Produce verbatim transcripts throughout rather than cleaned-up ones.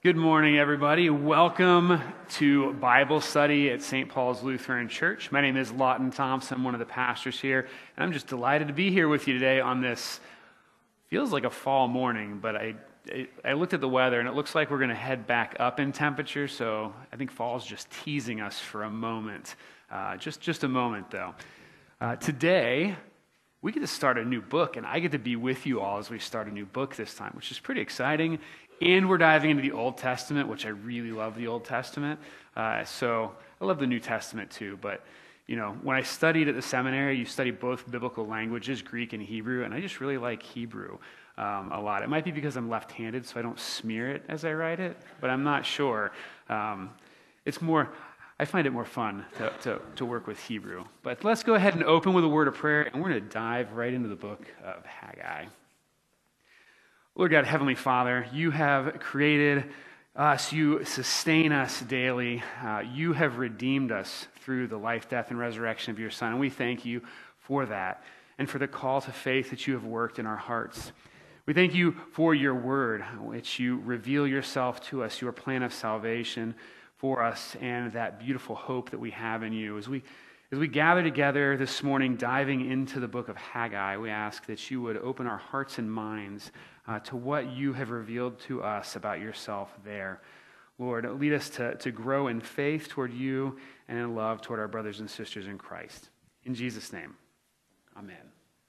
Good morning, everybody. Welcome to Bible study at Saint Paul's Lutheran Church. My name is Lawton Thompson, one of the pastors here, and I'm just delighted to be here with you today on this, feels like a fall morning, but I I looked at the weather, and it looks like we're going to head back up in temperature, so I think fall's just teasing us for a moment. Uh, just, just a moment, though. Uh, today, we get to start a new book, and I get to be with you all as we start a new book this time, which is pretty exciting. And we're diving into the Old Testament, which I really love the Old Testament. Uh, so I love the New Testament too. But, you know, when I studied at the seminary, you study both biblical languages, Greek and Hebrew, and I just really like Hebrew um, a lot. It might be because I'm left-handed, so I don't smear it as I write it, but I'm not sure. Um, it's more, I find it more fun to, to, to work with Hebrew. But let's go ahead and open with a word of prayer, and we're going to dive right into the book of Haggai. Lord God, Heavenly Father, you have created us, you sustain us daily, uh, you have redeemed us through the life, death, and resurrection of your Son, and we thank you for that, and for the call to faith that you have worked in our hearts. We thank you for your word, which you reveal yourself to us, your plan of salvation for us, and that beautiful hope that we have in you. As we As we gather together this morning, diving into the book of Haggai, we ask that you would open our hearts and minds uh, to what you have revealed to us about yourself there. Lord, lead us to, to grow in faith toward you and in love toward our brothers and sisters in Christ. In Jesus' name, amen.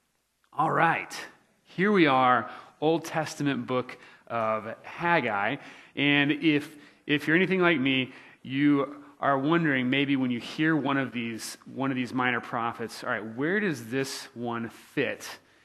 All right, here we are, Old Testament book of Haggai. And if if you're anything like me, you are wondering, maybe when you hear one of these one of these minor prophets, all right, where does this one fit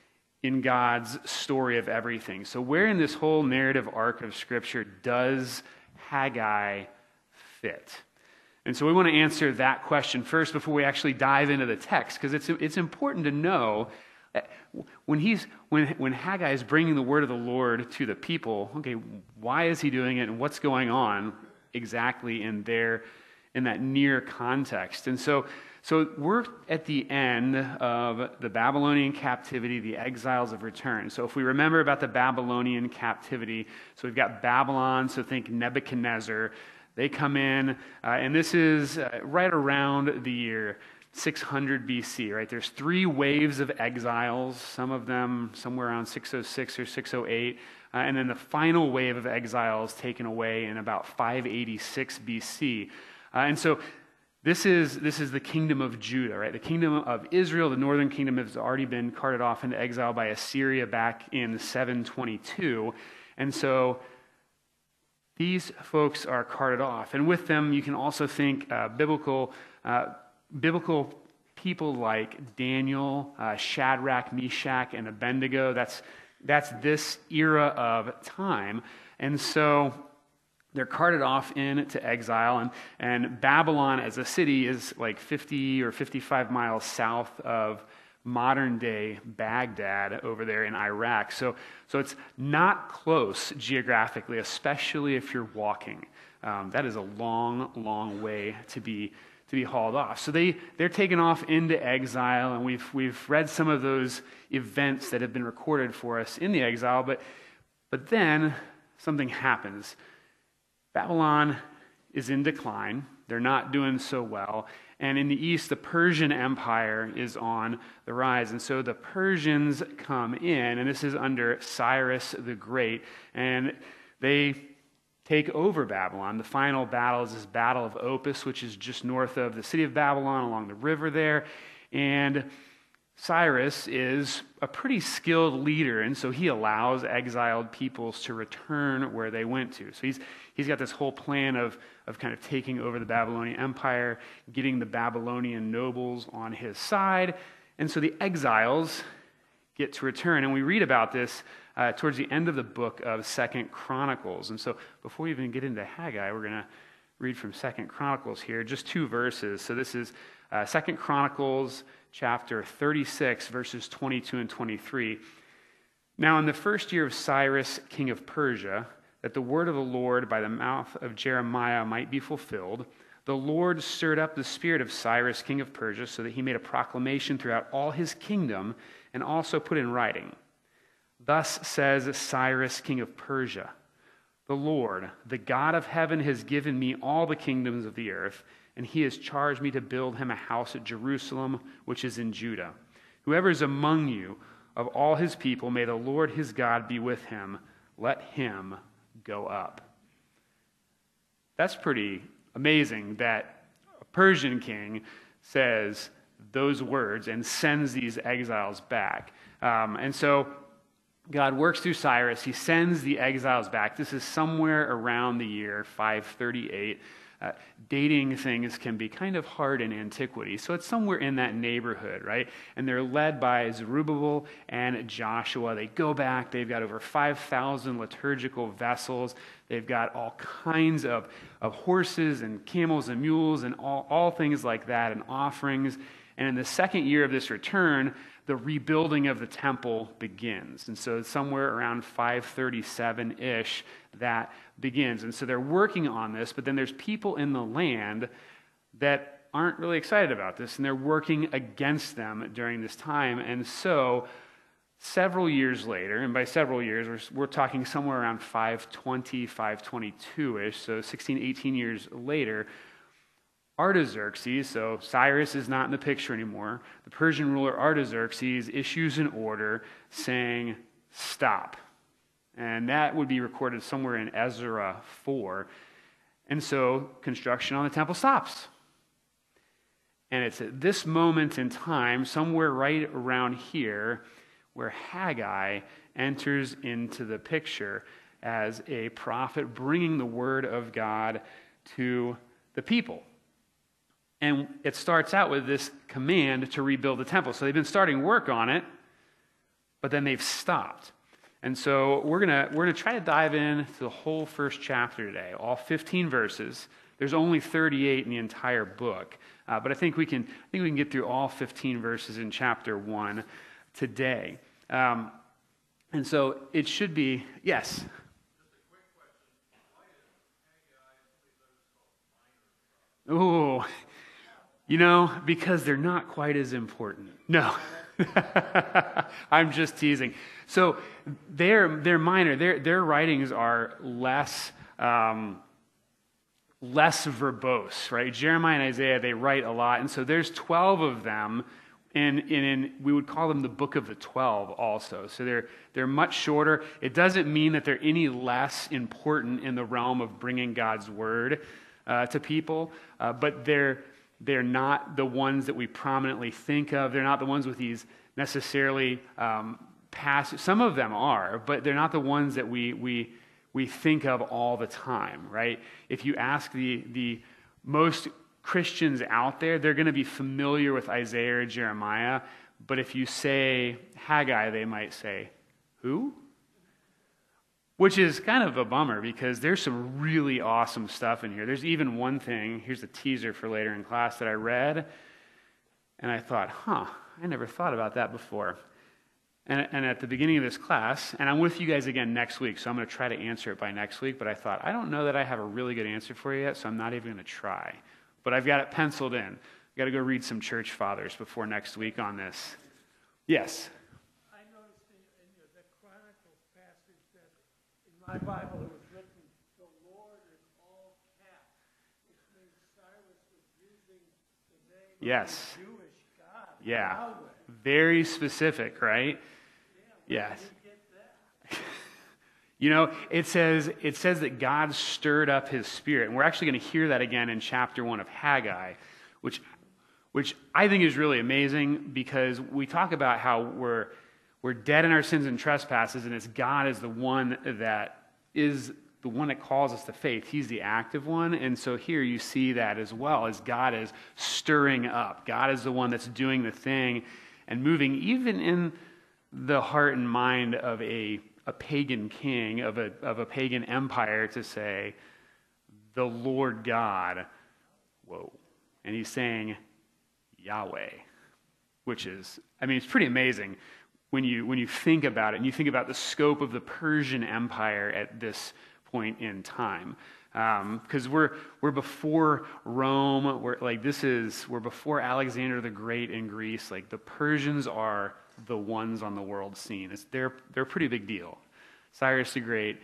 in God's story of everything? So where in this whole narrative arc of Scripture does Haggai fit? And so we want to answer that question first before we actually dive into the text, because it's it's important to know that when he's when when Haggai is bringing the word of the Lord to the people, okay, why is he doing it, and what's going on exactly in their in that near context. And so so we're at the end of the Babylonian captivity, the exiles have returned. So if we remember about the Babylonian captivity, so we've got Babylon, so think Nebuchadnezzar. They come in, uh, and this is uh, right around the year six hundred B C, right? There's three waves of exiles, some of them somewhere around six oh six or six oh eight, uh, and then the final wave of exiles taken away in about five eighty-six B C. Uh, and so this is this is the kingdom of Judah, right? The kingdom of Israel, the northern kingdom, has already been carted off into exile by Assyria back in seven twenty-two. And so these folks are carted off. And with them, you can also think uh, biblical uh, biblical people like Daniel, uh, Shadrach, Meshach, and Abednego. That's, that's this era of time. And so they're carted off into exile, and, and Babylon as a city is like fifty or fifty-five miles south of modern-day Baghdad over there in Iraq. So, so it's not close geographically, especially if you're walking. Um, that is a long, long way to be to be hauled off. So they, they're taken off into exile, and we've we've read some of those events that have been recorded for us in the exile, but but then something happens. Babylon is in decline. They're not doing so well. And in the east, the Persian Empire is on the rise. And so the Persians come in, and this is under Cyrus the Great, and they take over Babylon. The final battle is this Battle of Opis, which is just north of the city of Babylon along the river there. And Cyrus is a pretty skilled leader, and so he allows exiled peoples to return where they went to. So he's he's got this whole plan of, of kind of taking over the Babylonian Empire, getting the Babylonian nobles on his side, and so the exiles get to return. And we read about this uh, towards the end of the book of Second Chronicles. And so before we even get into Haggai, we're going to read from Second Chronicles here, just two verses. So this is uh, Second Chronicles chapter thirty-six, verses twenty-two and twenty-three. Now in the first year of Cyrus, king of Persia, that the word of the Lord by the mouth of Jeremiah might be fulfilled, the Lord stirred up the spirit of Cyrus, king of Persia, so that he made a proclamation throughout all his kingdom, and also put in writing, "Thus says Cyrus, king of Persia, The Lord, the God of heaven, has given me all the kingdoms of the earth, and he has charged me to build him a house at Jerusalem, which is in Judah. Whoever is among you, of all his people, may the Lord his God be with him. Let him go up. That's pretty amazing that a Persian king says those words and sends these exiles back. Um, and so God works through Cyrus. He sends the exiles back. This is somewhere around the year five thirty-eight. Uh, dating things can be kind of hard in antiquity. So it's somewhere in that neighborhood, right? And they're led by Zerubbabel and Joshua. They go back. They've got over five thousand liturgical vessels. They've got all kinds of, of horses and camels and mules and all, all things like that and offerings. And in the second year of this return, the rebuilding of the temple begins. And so somewhere around five thirty-seven-ish, that begins. And so they're working on this, but then there's people in the land that aren't really excited about this, and they're working against them during this time. And so several years later, and by several years, we're, we're talking somewhere around five twenty, five twenty-two-ish, so sixteen, eighteen years later, Artaxerxes, so Cyrus is not in the picture anymore, the Persian ruler Artaxerxes issues an order saying, stop. And that would be recorded somewhere in Ezra four. And so construction on the temple stops. And it's at this moment in time, somewhere right around here, where Haggai enters into the picture as a prophet bringing the word of God to the people. And it starts out with this command to rebuild the temple. So they've been starting work on it, but then they've stopped. And so we're gonna we're gonna try to dive into the whole first chapter today, all fifteen verses. There's only thirty-eight in the entire book, uh, but I think we can I think we can get through all fifteen verses in chapter one today. Um, and so it should be yes. Oh, you know, because they're not quite as important. No. I'm just teasing. So they're they're minor. Their their writings are less um, less verbose, right? Jeremiah and Isaiah, they write a lot, and so there's twelve of them, and in we would call them the Book of the Twelve also. So they're they're much shorter. It doesn't mean that they're any less important in the realm of bringing God's word uh, to people, uh, but they're They're not the ones that we prominently think of. They're not the ones with these necessarily um, past. Some of them are, but they're not the ones that we we we think of all the time, right? If you ask the the most Christians out there, they're going to be familiar with Isaiah or Jeremiah. But if you say Haggai, they might say, "Who?" Which is kind of a bummer because there's some really awesome stuff in here. There's even one thing, here's a teaser for later in class that I read, and I thought, huh, I never thought about that before. And, and at the beginning of this class, and I'm with you guys again next week, so I'm going to try to answer it by next week, but I thought, I don't know that I have a really good answer for you yet, so I'm not even going to try. But I've got it penciled in. I've got to go read some church fathers before next week on this. Yes? My Bible, it was written, the Lord in all caps, which means Cyrus was using the name yes. of the Jewish God, yeah. Yahweh. Very specific, right? Yeah, yes. You get that? You know, it says it says that God stirred up his spirit. And we're actually going to hear that again in chapter one of Haggai, which which I think is really amazing because we talk about how we're We're dead in our sins and trespasses, and it's God is the one that is the one that calls us to faith. He's the active one, and so here you see that as well, as God is stirring up. God is the one that's doing the thing and moving even in the heart and mind of a, a pagan king, of a, of a pagan empire to say, the Lord God, whoa. And he's saying, Yahweh, which is, I mean, it's pretty amazing. When you when you think about it, and you think about the scope of the Persian Empire at this point in time, because um, we're we're before Rome, we're like this is we're before Alexander the Great in Greece. Like the Persians are the ones on the world scene. It's they're they're a pretty big deal. Cyrus the Great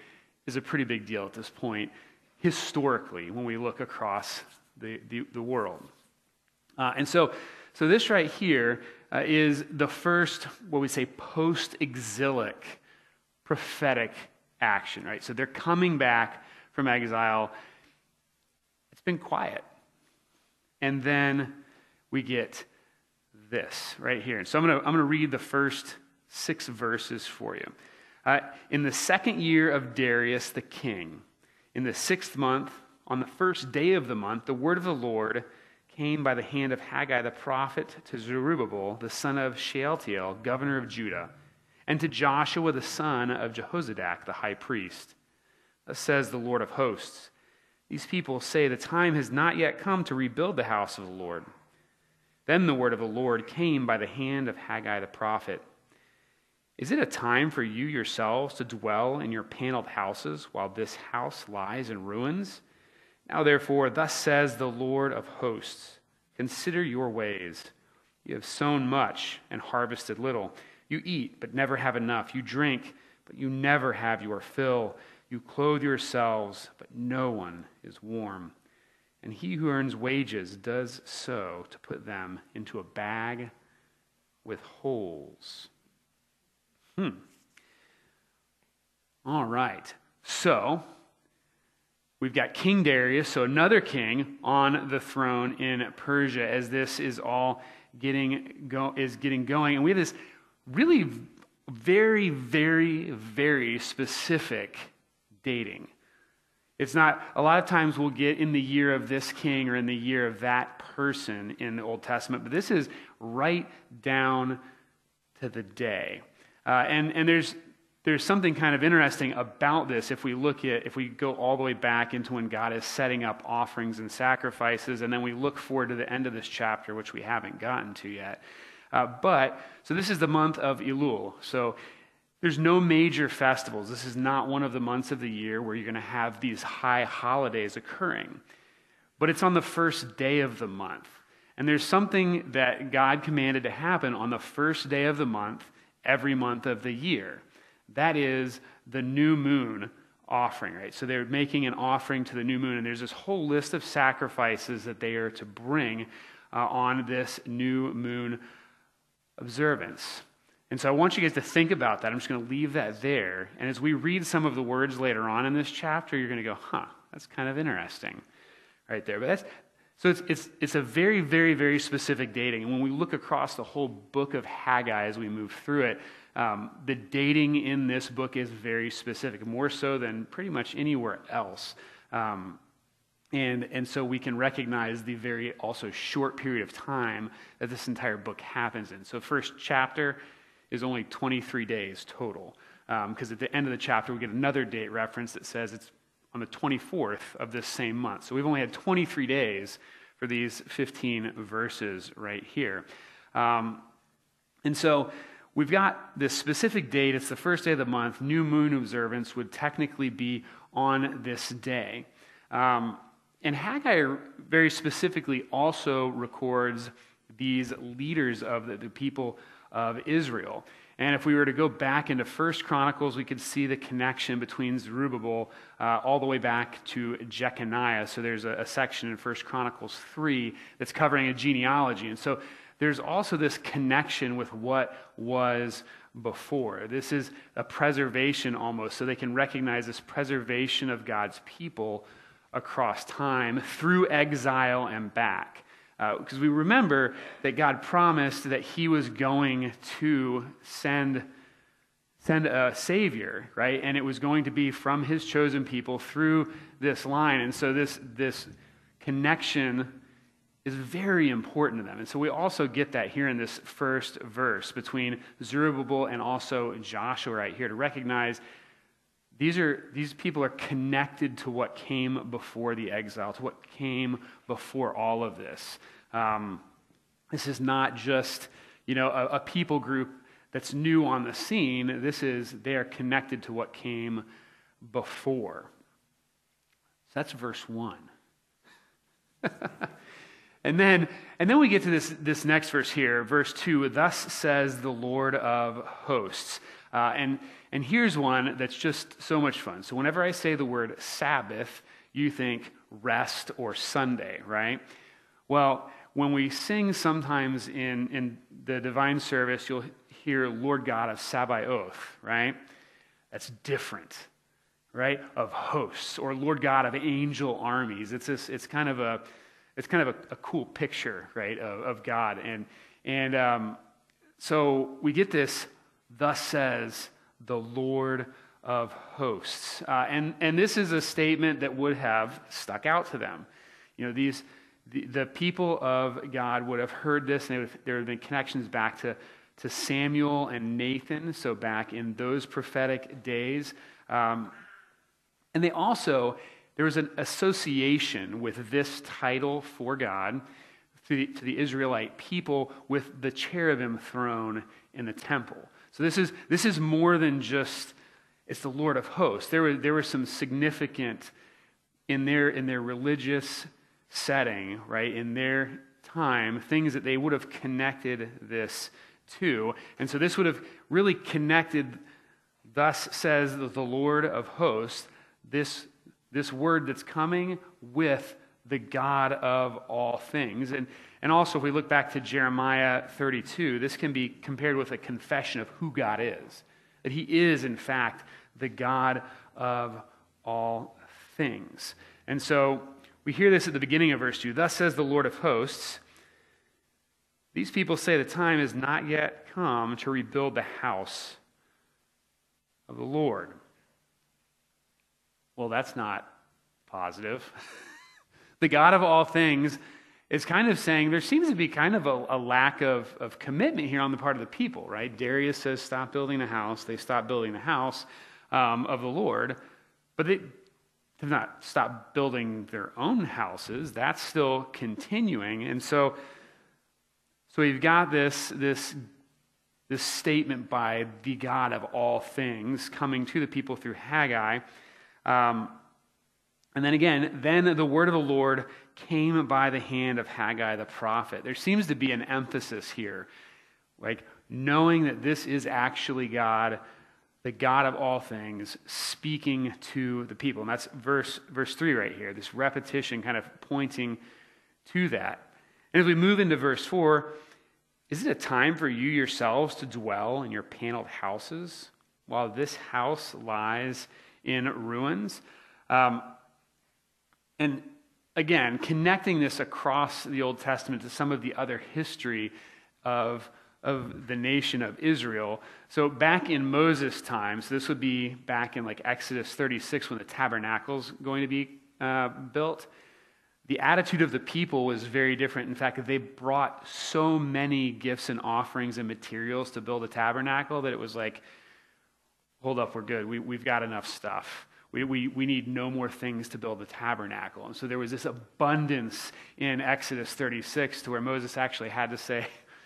is a pretty big deal at this point, historically, when we look across the, the, the world. Uh, and so, so this right here uh, is the first, what we say, post-exilic prophetic action, right? So they're coming back from exile. It's been quiet. And then we get this right here. And so I'm going to I'm going to read the first six verses for you. Uh, in the second year of Darius the king, in the sixth month, on the first day of the month, the word of the Lord came by the hand of Haggai the prophet to Zerubbabel, the son of Shealtiel, governor of Judah, and to Joshua the son of Jehozadak, the high priest. Thus says the Lord of hosts, these people say the time has not yet come to rebuild the house of the Lord. Then the word of the Lord came by the hand of Haggai the prophet. Is it a time for you yourselves to dwell in your paneled houses while this house lies in ruins? Now therefore, thus says the Lord of hosts, consider your ways. You have sown much and harvested little. You eat, but never have enough. You drink, but you never have your fill. You clothe yourselves, but no one is warm. And he who earns wages does so to put them into a bag with holes. Hmm. All right. So, we've got King Darius, so another king on the throne in Persia as this is all getting go is getting going. And we have this really very, very, very specific dating. It's not, a lot of times we'll get in the year of this king or in the year of that person in the Old Testament, but this is right down to the day. Uh, and, and there's there's something kind of interesting about this if we look at, if we go all the way back into when God is setting up offerings and sacrifices, and then we look forward to the end of this chapter, which we haven't gotten to yet. Uh, but, so this is the month of Elul. So there's no major festivals. This is not one of the months of the year where you're going to have these high holidays occurring. But it's on the first day of the month. And there's something that God commanded to happen on the first day of the month, every month of the year. That is the new moon offering, right? So they're making an offering to the new moon, and there's this whole list of sacrifices that they are to bring uh, on this new moon observance. And so I want you guys to think about that. I'm just going to leave that there. And as we read some of the words later on in this chapter, you're going to go, huh, that's kind of interesting right there. But that's so it's it's it's a very, very, very specific dating. And when we look across the whole book of Haggai as we move through it, um, the dating in this book is very specific, more so than pretty much anywhere else. Um, and and so we can recognize the very also short period of time that this entire book happens in. So first chapter is only twenty-three days total, because um, at the end of the chapter we get another date reference that says it's on the twenty-fourth of this same month. So we've only had twenty-three days for these fifteen verses right here. Um, and so we've got this specific date. It's the first day of the month. New moon observance would technically be on this day. Um, and Haggai very specifically also records these leaders of the, the people of Israel. And if we were to go back into First Chronicles, we could see the connection between Zerubbabel uh, all the way back to Jeconiah. So there's a, a section in First Chronicles three that's covering a genealogy. And so there's also this connection with what was before. This is a preservation almost, so they can recognize this preservation of God's people across time through exile and back. Because uh, we remember that God promised that he was going to send, send a Savior, right? And it was going to be from his chosen people through this line. And so this, this connection is very important to them. And so we also get that here in this first verse between Zerubbabel and also Joshua right here to recognize These are these people are connected to what came before the exile, to what came before all of this. Um, this is not just, you know, a, a people group that's new on the scene. This is, they are connected to what came before. So that's verse one. and then and then we get to this, this next verse here, verse two, thus says the Lord of hosts. Uh, and, and here's one that's just so much fun. So whenever I say the word Sabbath, you think rest or Sunday, right? Well, when we sing sometimes in, in the divine service, you'll hear Lord God of Sabaoth, right? That's different, right? Of hosts, or Lord God of angel armies. It's this, it's kind of a it's kind of a, a cool picture, right, of, of God. And and um, so we get this, thus says the Lord of hosts. Uh, and, and this is a statement that would have stuck out to them. You know, these the, the people of God would have heard this, and would have, there would have been connections back to, to Samuel and Nathan, so back in those prophetic days. Um, and they also, there was an association with this title for God to the, to the Israelite people with the cherubim throne in the temple. So this is this is more than just, it's the Lord of hosts. There were there were some significant in their in their religious setting, right, in their time, things that they would have connected this to. And so this would have really connected, thus says the Lord of hosts, this, this word that's coming with the God of all things. And, and also, if we look back to Jeremiah thirty-two, this can be compared with a confession of who God is. That he is, in fact, the God of all things. And so we hear this at the beginning of verse two. Thus says the Lord of hosts, these people say the time has not yet come to rebuild the house of the Lord. Well, that's not positive. The God of all things is kind of saying there seems to be kind of a, a lack of, of commitment here on the part of the people, right? Darius says, stop building the house. They stop building the house um, of the Lord, but they have not stopped building their own houses. That's still continuing. And so, so we've got this, this, this statement by the God of all things coming to the people through Haggai. Um, and then again, then the word of the Lord came by the hand of Haggai the prophet. There seems to be an emphasis here, like knowing that this is actually God, the God of all things, speaking to the people. And that's verse, verse three right here, this repetition kind of pointing to that. And as we move into verse four, is it a time for you yourselves to dwell in your paneled houses while this house lies in ruins? Um, and again, connecting this across the Old Testament to some of the other history of, of the nation of Israel. So back in Moses' time, so this would be back in like Exodus thirty-six when the tabernacle's going to be uh, built. The attitude of the people was very different. In fact, they brought so many gifts and offerings and materials to build a tabernacle that it was like, hold up, we're good. We, we've got enough stuff. We, we, we need no more things to build the tabernacle. And so there was this abundance in Exodus thirty-six to where Moses actually had to say,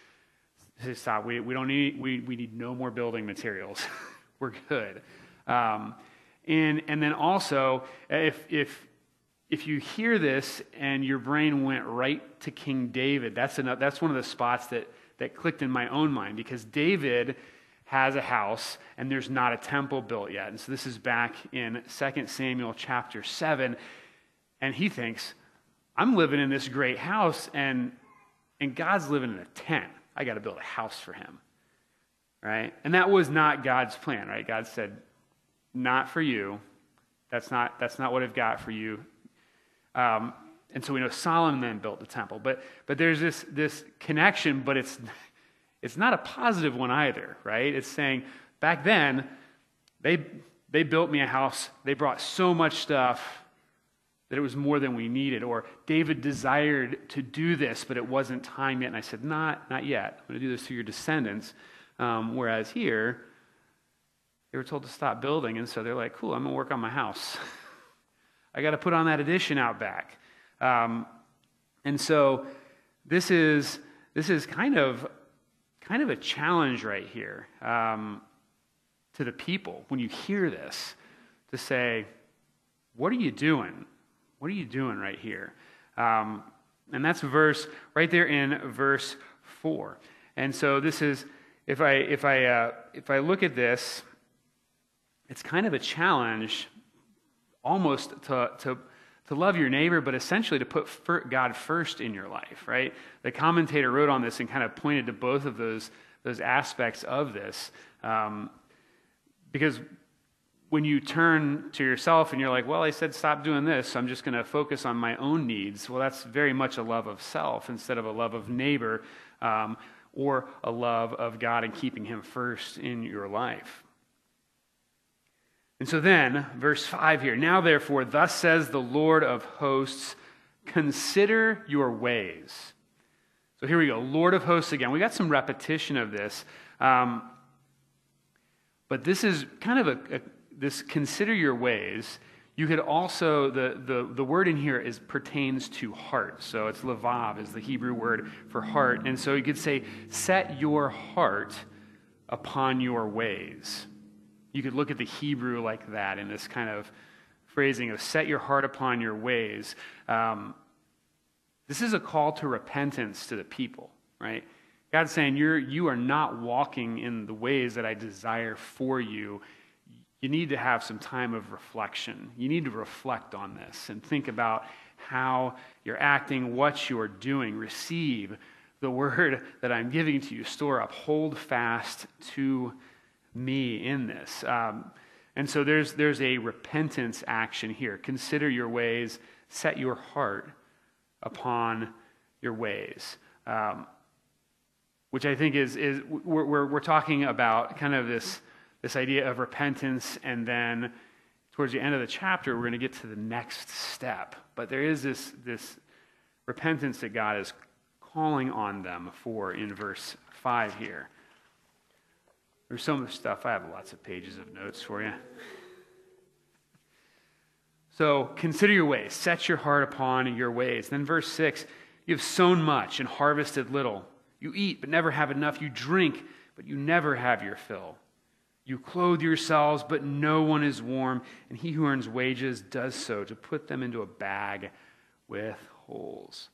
stop, we, we don't need, we, we need no more building materials. We're good. Um, and, and then also, if, if, If you hear this and your brain went right to King David, that's enough, that's one of the spots that, that clicked in my own mind, because David has a house and there's not a temple built yet. And so this is back in Second Samuel chapter seven, and he thinks, I'm living in this great house and, and God's living in a tent. I got to build a house for him, right? And that was not God's plan, right? God said, not for you. That's not, that's not what I've got for you. Um, and so we know Solomon then built the temple, but but there's this this connection, but it's it's not a positive one either, right? It's saying back then they they built me a house, they brought so much stuff that it was more than we needed, or David desired to do this, but it wasn't time yet, and I said, not not yet. I'm going to do this to your descendants. Um, whereas here they were told to stop building, and so they're like, cool, I'm going to work on my house. I got to put on that addition out back. Um, and so this is this is kind of kind of a challenge right here um, to the people when you hear this, to say, what are you doing? What are you doing right here? Um, and that's verse right there in verse four. And so this is if I if I uh, if I look at this, it's kind of a challenge, almost to to to love your neighbor, but essentially to put God first in your life, right? The commentator wrote on this and kind of pointed to both of those those aspects of this, um, because when you turn to yourself and you're like, well, I said stop doing this, so I'm just going to focus on my own needs. Well, that's very much a love of self instead of a love of neighbor, um, or a love of God and keeping him first in your life. And so then, verse five here, now therefore, thus says the Lord of hosts, consider your ways. So here we go, Lord of hosts again. We got some repetition of this, um, but this is kind of a, a this consider your ways. You could also, the, the, the word in here is pertains to heart. So it's levav is the Hebrew word for heart. And so you could say, set your heart upon your ways. You could look at the Hebrew like that in this kind of phrasing of set your heart upon your ways. Um, this is a call to repentance to the people, right? God's saying you're, you are not walking in the ways that I desire for you. You need to have some time of reflection. You need to reflect on this and think about how you're acting, what you're doing. Receive the word that I'm giving to you. Store up, hold fast to me in this. Um, and so there's there's a repentance action here. Consider your ways. Set your heart upon your ways. Um, which I think is is we're, we're we're talking about kind of this. This idea of repentance, and then towards the end of the chapter, we're going to get to the next step. But there is this, this repentance that God is calling on them for in verse five here. There's so much stuff. I have lots of pages of notes for you. So consider your ways. Set your heart upon your ways. Then verse six, you have sown much and harvested little. You eat, but never have enough. You drink, but you never have your fill. You clothe yourselves, but no one is warm, and he who earns wages does so to put them into a bag with holes.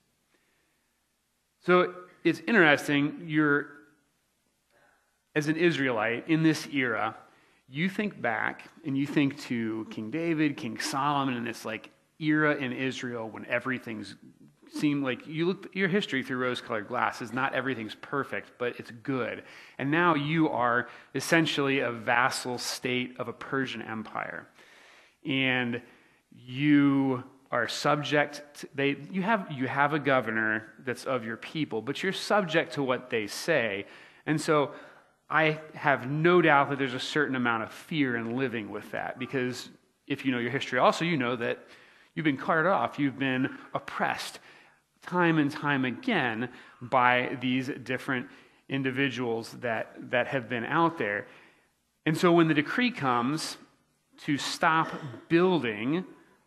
So it's interesting, you're, as an Israelite in this era, you think back and you think to King David, King Solomon, and this like era in Israel when everything's seem like you look at your history through rose-colored glasses. Not everything's perfect, but it's good. And now you are essentially a vassal state of a Persian empire, and you are subject to, they you have you have a governor that's of your people, but you're subject to what they say. And so I have no doubt that there's a certain amount of fear in living with that, because if you know your history, also you know that you've been carted off, you've been oppressed time and time again by these different individuals that, that have been out there. And so when the decree comes to stop building,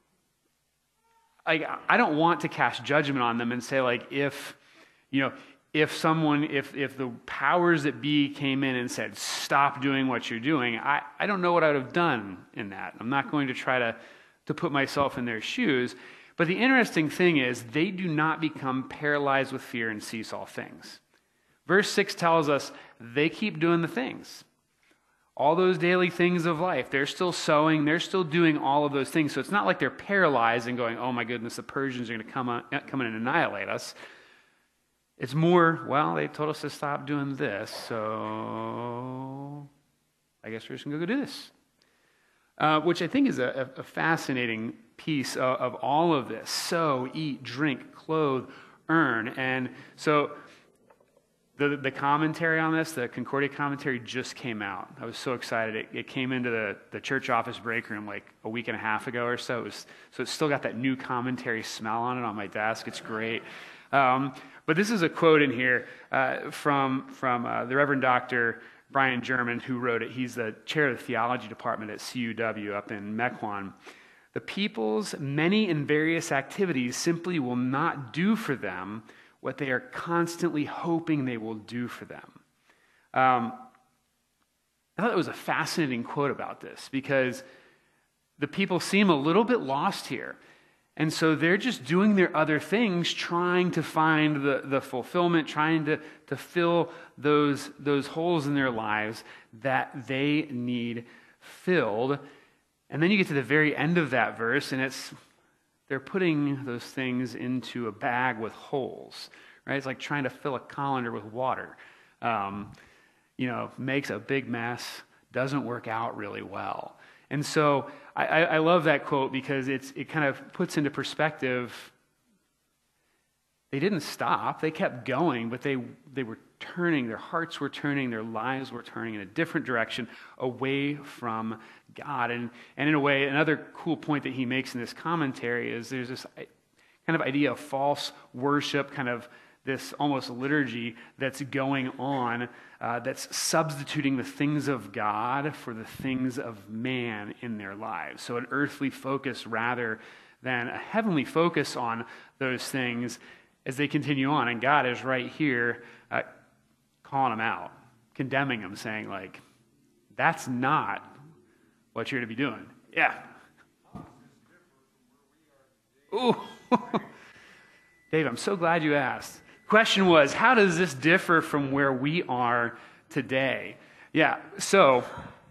I, I don't want to cast judgment on them and say, like, if, you know, if someone, if if the powers that be came in and said, stop doing what you're doing, I, I don't know what I would have done in that. I'm not going to try to, to put myself in their shoes. But the interesting thing is, they do not become paralyzed with fear and cease all things. Verse six tells us they keep doing the things. All those daily things of life. They're still sowing. They're still doing all of those things. So it's not like they're paralyzed and going, oh my goodness, the Persians are going to come, on, come in and annihilate us. It's more, well, they told us to stop doing this, so I guess we're just going to go do this. Uh, which I think is a, a fascinating piece of, of all of this. Sow, eat, drink, clothe, earn. And so the, the commentary on this, the Concordia commentary, just came out. I was so excited. It, it came into the, the church office break room like a week and a half ago or so. It was, so it's still got that new commentary smell on it on my desk. It's great. Um, but this is a quote in here uh, from, from uh, the Reverend Doctor Brian German, who wrote it. He's the chair of the theology department at C U W up in Mequon. The people's many and various activities simply will not do for them what they are constantly hoping they will do for them. Um, I thought it was a fascinating quote about this, because the people seem a little bit lost here. And so they're just doing their other things, trying to find the, the fulfillment, trying to, to fill those, those holes in their lives that they need filled. And then you get to the very end of that verse, and it's they're putting those things into a bag with holes, right? It's like trying to fill a colander with water. Um, you know, makes a big mess, doesn't work out really well. And so I, I love that quote because it's it kind of puts into perspective. They didn't stop; they kept going, but they they were turning. Their hearts were turning. Their lives were turning in a different direction, away from God. And and in a way, another cool point that he makes in this commentary is there's this kind of idea of false worship, kind of this almost liturgy that's going on, uh, that's substituting the things of God for the things of man in their lives. So an earthly focus rather than a heavenly focus on those things as they continue on. And God is right here uh, calling them out, condemning them, saying like, that's not what you're to be doing. Yeah. Ooh. Dave, I'm so glad you asked. Question was, how does this differ from where we are today? Yeah, so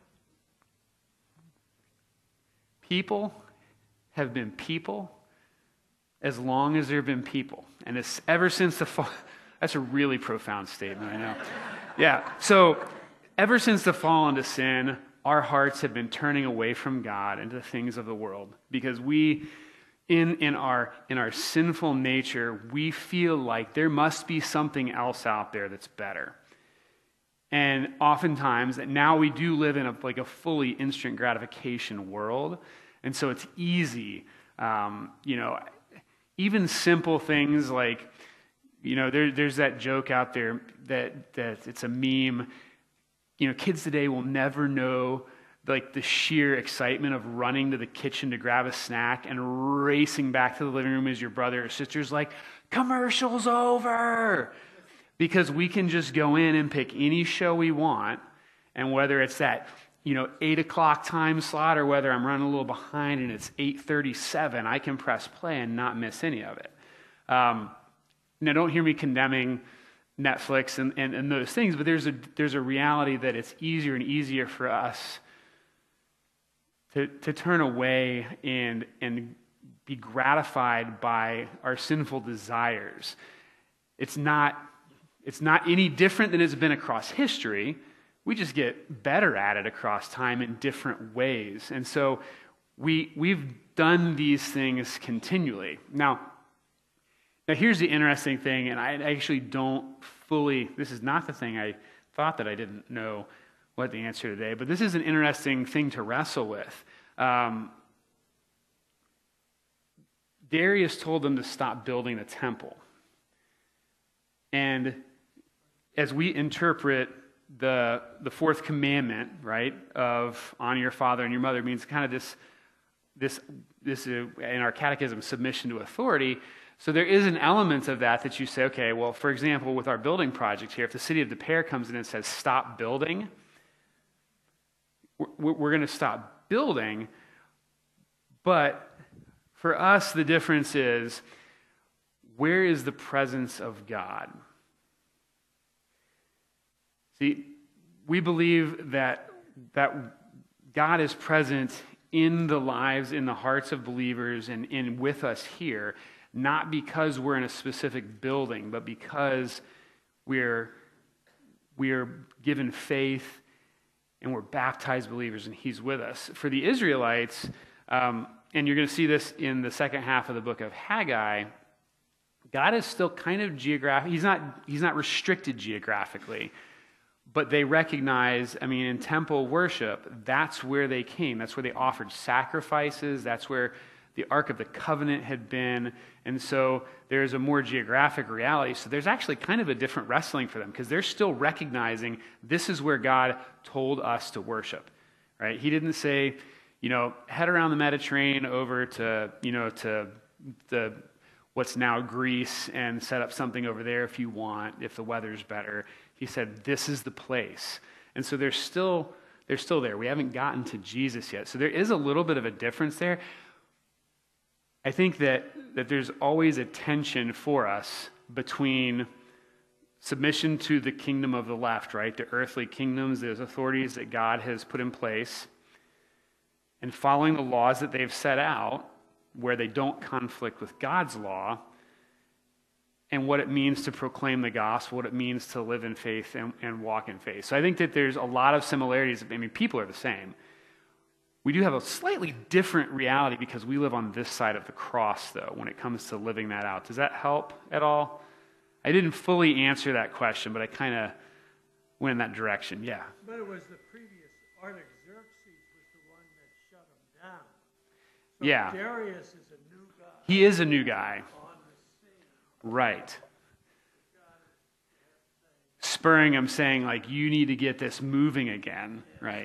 people have been people as long as there have been people. And it's ever since the fall, that's a really profound statement, I know. Yeah, so ever since the fall into sin, our hearts have been turning away from God into the things of the world because we In, in, our, in our sinful nature, we feel like there must be something else out there that's better. And oftentimes, now we do live in a, like a fully instant gratification world. And so it's easy, um, you know, even simple things like, you know, there, there's that joke out there that, that it's a meme. You know, kids today will never know like the sheer excitement of running to the kitchen to grab a snack and racing back to the living room as your brother or sister's like, commercial's over. Because we can just go in and pick any show we want, and whether it's that, you know, eight o'clock time slot or whether I'm running a little behind and it's eight thirty-seven, I can press play and not miss any of it. Um, now, don't hear me condemning Netflix and, and, and those things, but there's a there's a reality that it's easier and easier for us To, to turn away and, and be gratified by our sinful desires. It's not, it's not any different than it's been across history. We just get better at it across time in different ways. And so we, we've done these things continually. Now, now, here's the interesting thing, and I actually don't fully, this is not the thing I thought that I didn't know what the answer today, but this is an interesting thing to wrestle with. Um, Darius told them to stop building the temple. And as we interpret the the fourth commandment, right, of honor your father and your mother, means kind of this, this, this uh, in our catechism, submission to authority. So there is an element of that that you say, okay, well, for example, with our building project here, if the city of De Pere comes in and says, stop building, we're going to stop building, but for us, the difference is, where is the presence of God? See, we believe that, that God is present in the lives, in the hearts of believers, and, and with us here, not because we're in a specific building, but because we're, we're given faith and we're baptized believers, and he's with us. For the Israelites, um, and you're going to see this in the second half of the book of Haggai, God is still kind of geographic. He's not, he's not restricted geographically, but they recognize, I mean, in temple worship, that's where they came. That's where they offered sacrifices. That's where the Ark of the Covenant had been. And so there's a more geographic reality. So there's actually kind of a different wrestling for them because they're still recognizing this is where God told us to worship, right? He didn't say, you know, head around the Mediterranean over to, you know, to the what's now Greece and set up something over there if you want, if the weather's better. He said, this is the place. And so they're still, they're still there. We haven't gotten to Jesus yet. So there is a little bit of a difference there. I think that, that there's always a tension for us between submission to the kingdom of the left, right? The earthly kingdoms, those authorities that God has put in place, and following the laws that they've set out, where they don't conflict with God's law, and what it means to proclaim the gospel, what it means to live in faith and, and walk in faith. So I think that there's a lot of similarities. I mean, people are the same. We do have a slightly different reality because we live on this side of the cross, though, when it comes to living that out. Does that help at all? I didn't fully answer that question, but I kind of went in that direction. Yeah. But it was the previous Artaxerxes was the one that shut him down. So Yeah. Darius is a new guy He is a new guy. on the scene. Right. Spurring him, saying, like, you need to get this moving again, right?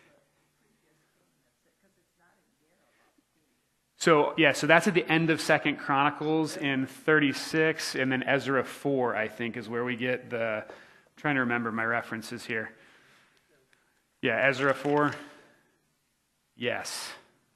So, yeah, so that's at the end of Second Chronicles in thirty-six, and then Ezra four, I think, is where we get the, I'm trying to remember my references here. Yeah, Ezra four. Yes.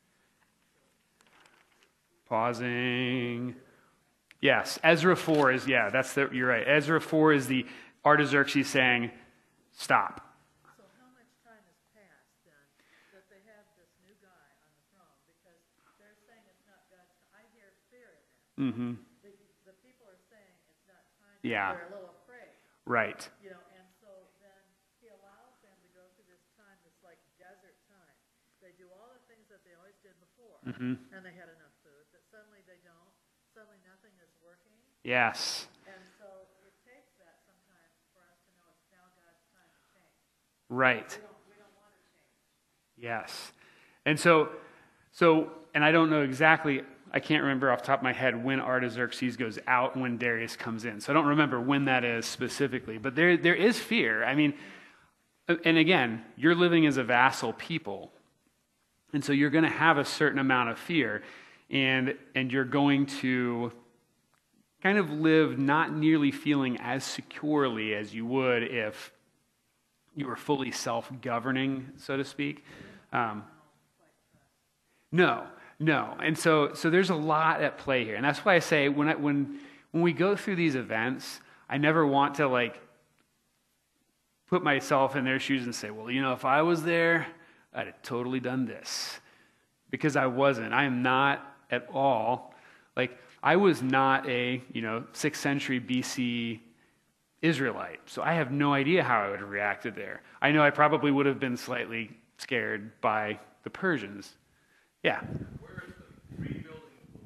Pausing. Yes, Ezra four is, yeah, that's the, you're right. Ezra four is the Artaxerxes saying, stop. So how much time has passed then that they have this new guy on the throne? Because they're saying it's not God's time. I hear fear in that. Mm-hmm. The, the people are saying it's not time. Yeah. They're a little afraid. Right. You know, and so then he allows them to go through this time that's like desert time. They do all the things that they always did before, Mm-hmm. and they had enough food, but suddenly they don't. Suddenly nothing is working. Yes. And so it takes that sometimes for us to know it's now God's time to change. Right. We don't, we don't want to change. Yes. And so, so, and I don't know exactly, I can't remember off the top of my head when Artaxerxes goes out and when Darius comes in. So I don't remember when that is specifically, but there, there is fear. I mean, and again, you're living as a vassal people. And so you're going to have a certain amount of fear, and, and you're going to kind of live not nearly feeling as securely as you would if you were fully self-governing, so to speak. Um, no, no. And so so there's a lot at play here. And that's why I say when I, when when we go through these events, I never want to like put myself in their shoes and say, well, you know, if I was there, I'd have totally done this. Because I wasn't. I am not at all. Like, I was not a, you know, sixth century B C Israelite. So I have no idea how I would have reacted there. I know I probably would have been slightly scared by the Persians. Yeah. Where is the rebuilding of the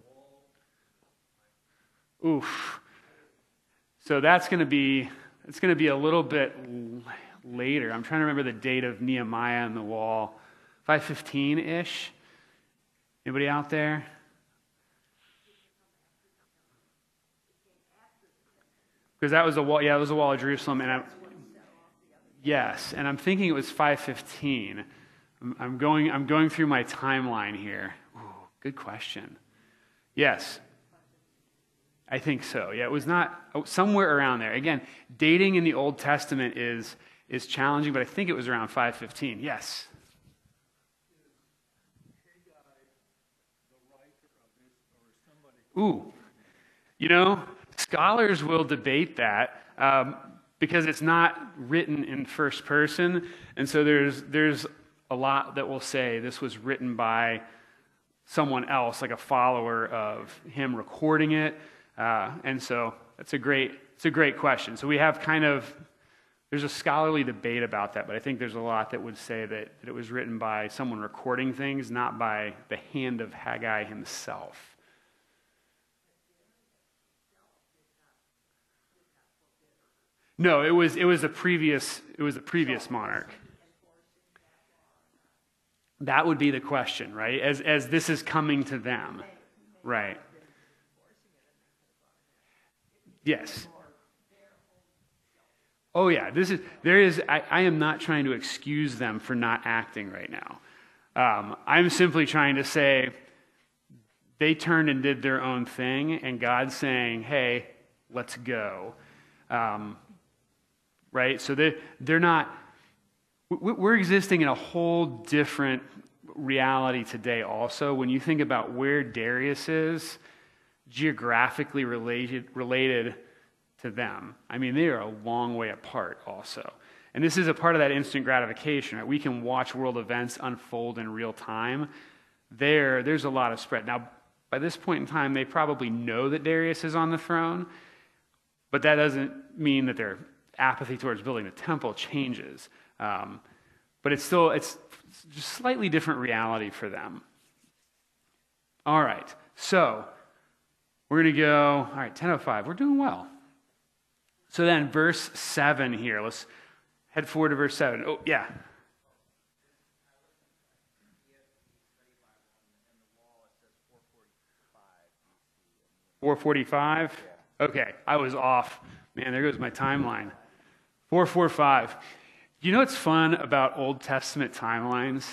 wall? Oof. So that's going to be, it's going to be a little bit l- later. I'm trying to remember the date of Nehemiah on the wall. five fifteen-ish. Anybody out there? Because that was the wall, yeah, it was the wall of Jerusalem, and I'm, yes, and I'm thinking it was five fifteen. I'm, I'm going, I'm going through my timeline here. Ooh, good question. Yes, I think so. Yeah, it was not oh, somewhere around there. Again, dating in the Old Testament is is challenging, but I think it was around five fifteen. Yes. Ooh, you know, scholars will debate that um, because it's not written in first person, and so there's there's a lot that will say this was written by someone else, like a follower of him recording it, uh, and so that's a great it's a great question. So we have kind of there's a scholarly debate about that, but I think there's a lot that would say that, that it was written by someone recording things, not by the hand of Haggai himself. No, it was it was a previous it was a previous monarch. That would be the question, right? As as this is coming to them, right? Yes. Oh yeah, this is there is. I, I am not trying to excuse them for not acting right now. Um, I'm simply trying to say they turned and did their own thing, and God's saying, "Hey, let's go." Um, Right? So they, they're not, we're existing in a whole different reality today also. When you think about where Darius is, geographically related, related to them, I mean, they are a long way apart also. And this is a part of that instant gratification, right? We can watch world events unfold in real time. There, there's a lot of spread. Now, by this point in time, they probably know that Darius is on the throne, but that doesn't mean that their apathy towards building the temple changes. Um, but it's still, it's just slightly different reality for them. All right, so we're going to go, all right, ten oh five, we're doing well. So then verse seven here, let's head forward to verse seven. Oh, yeah. four forty-five? Okay, I was off. Man, there goes my timeline. four forty-five. You know what's fun about Old Testament timelines?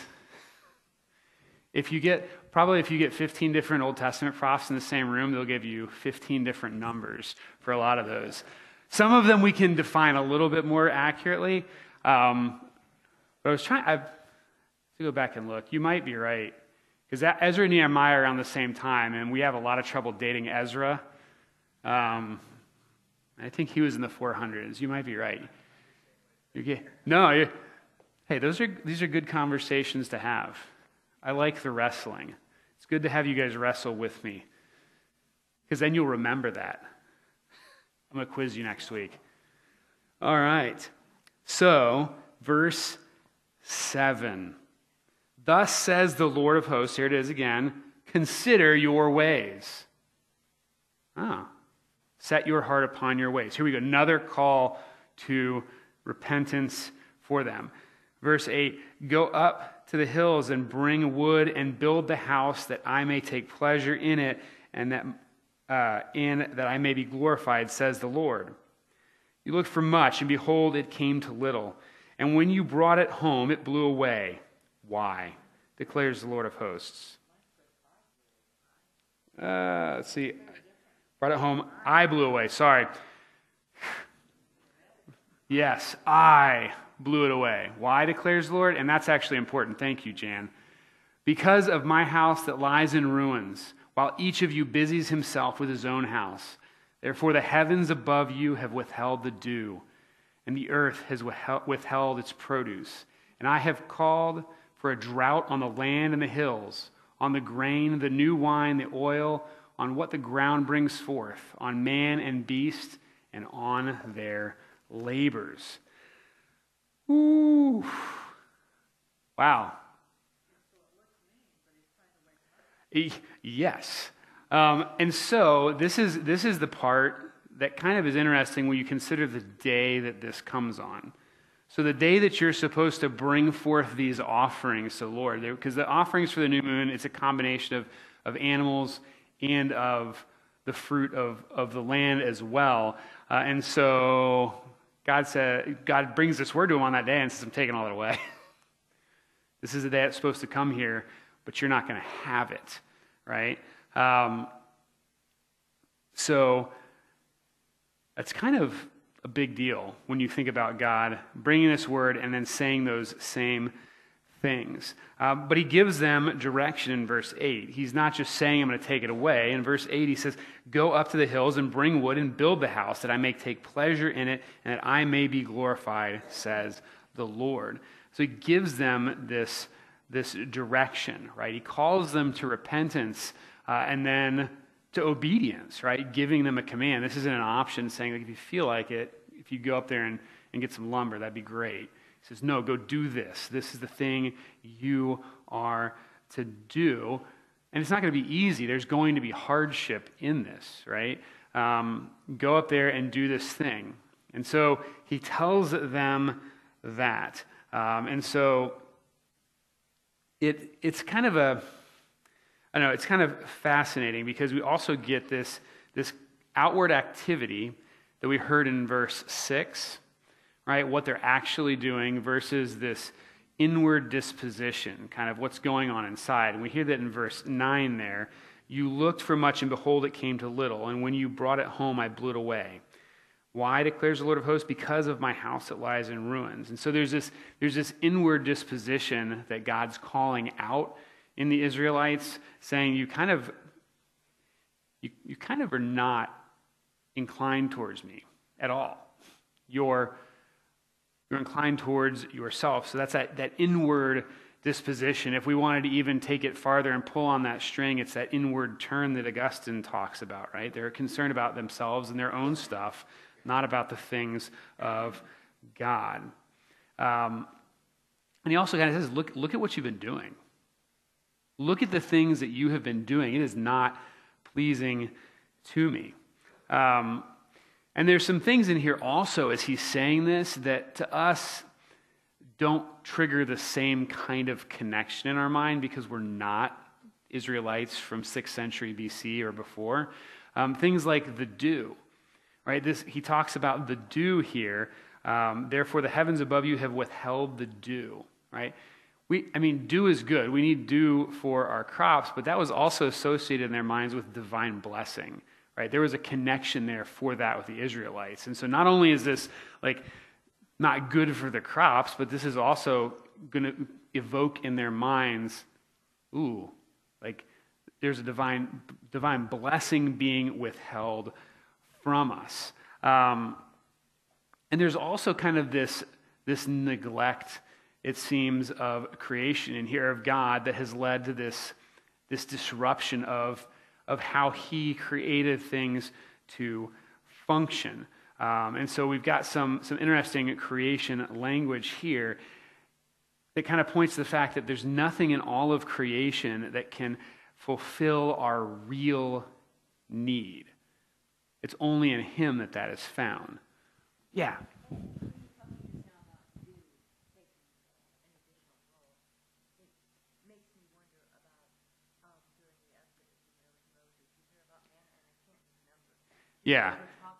If you get, probably if you get fifteen different Old Testament prophets in the same room, they'll give you fifteen different numbers for a lot of those. Some of them we can define a little bit more accurately. Um, but I was trying, I've, to go back and look. You might be right. Because Ezra and Nehemiah are around the same time, and we have a lot of trouble dating Ezra. Um, I think he was in the four hundreds. You might be right. You get, no, you're, hey, those are these are good conversations to have. I like the wrestling. It's good to have you guys wrestle with me, because then you'll remember that. I'm going to quiz you next week. All right. So, verse seven. Thus says the Lord of hosts, here it is again, consider your ways. Ah, set your heart upon your ways. Here we go, another call to repentance for them. Verse eight, go up to the hills and bring wood and build the house that I may take pleasure in it and that uh, in that I may be glorified, says the Lord. You looked for much, and behold, it came to little. And when you brought it home, it blew away. Why? Declares the Lord of hosts. Uh, let's see. Brought it home. I blew away. Sorry. Yes, I blew it away. Why, declares the Lord? And that's actually important. Thank you, Jan. Because of my house that lies in ruins, while each of you busies himself with his own house. Therefore the heavens above you have withheld the dew, and the earth has withheld its produce. And I have called for a drought on the land and the hills, on the grain, the new wine, the oil, on what the ground brings forth, on man and beast, and on their labors. Ooh. Wow. Yes. Um, and so this is this is the part that kind of is interesting when you consider the day that this comes on. So the day that you're supposed to bring forth these offerings to the Lord, because the offerings for the new moon, it's a combination of, of animals and of the fruit of, of the land as well. Uh, and so God said, God brings this word to him on that day and says, I'm taking all that away. This is the day it's supposed to come here, but you're not going to have it, right? Um, so that's kind of a big deal when you think about God bringing this word and then saying those same things. Uh, but he gives them direction in verse eight. He's not just saying, I'm going to take it away. In verse eight, he says, go up to the hills and bring wood and build the house that I may take pleasure in it and that I may be glorified, says the Lord. So he gives them this, this direction, right? He calls them to repentance uh, and then to obedience, right? Giving them a command. This isn't an option saying, like, if you feel like it, if you go up there and, and get some lumber, that'd be great. He says, no, go do this. This is the thing you are to do. And it's not going to be easy. There's going to be hardship in this, right? Um, go up there and do this thing. And so he tells them that. Um, and so it it's kind of a, I don't know, it's kind of fascinating because we also get this, this outward activity that we heard in verse six, right? What they're actually doing versus this inward disposition, kind of what's going on inside. And we hear that in verse nine there. You looked for much, and behold, it came to little. And when you brought it home, I blew it away. Why, declares the Lord of hosts? Because of my house that lies in ruins. And so there's this, there's this inward disposition that God's calling out in the Israelites, saying you kind of, you, you kind of are not inclined towards me at all. You're, you're inclined towards yourself. So that's that, that inward disposition. If we wanted to even take it farther and pull on that string, it's that inward turn that Augustine talks about, right? They're concerned about themselves and their own stuff, not about the things of God. Um, and he also kind of says, look, look at what you've been doing. Look at the things that you have been doing. It is not pleasing to me. Um, and there's some things in here also as he's saying this that to us don't trigger the same kind of connection in our mind because we're not Israelites from sixth century B C or before. Um, things like the dew. Right, this he talks about the dew here. Um, Therefore, the heavens above you have withheld the dew. Right, we I mean, dew is good. We need dew for our crops, but that was also associated in their minds with divine blessing. Right, there was a connection there for that with the Israelites, and so not only is this like not good for the crops, but this is also going to evoke in their minds, ooh, like there's a divine divine blessing being withheld from us. Um, and there's also kind of this, this neglect, it seems, of creation in here of God that has led to this, this disruption of, of how he created things to function. Um, and so we've got some, some interesting creation language here that kind of points to the fact that there's nothing in all of creation that can fulfill our real need. It's only in him that that is found. Yeah. Yeah.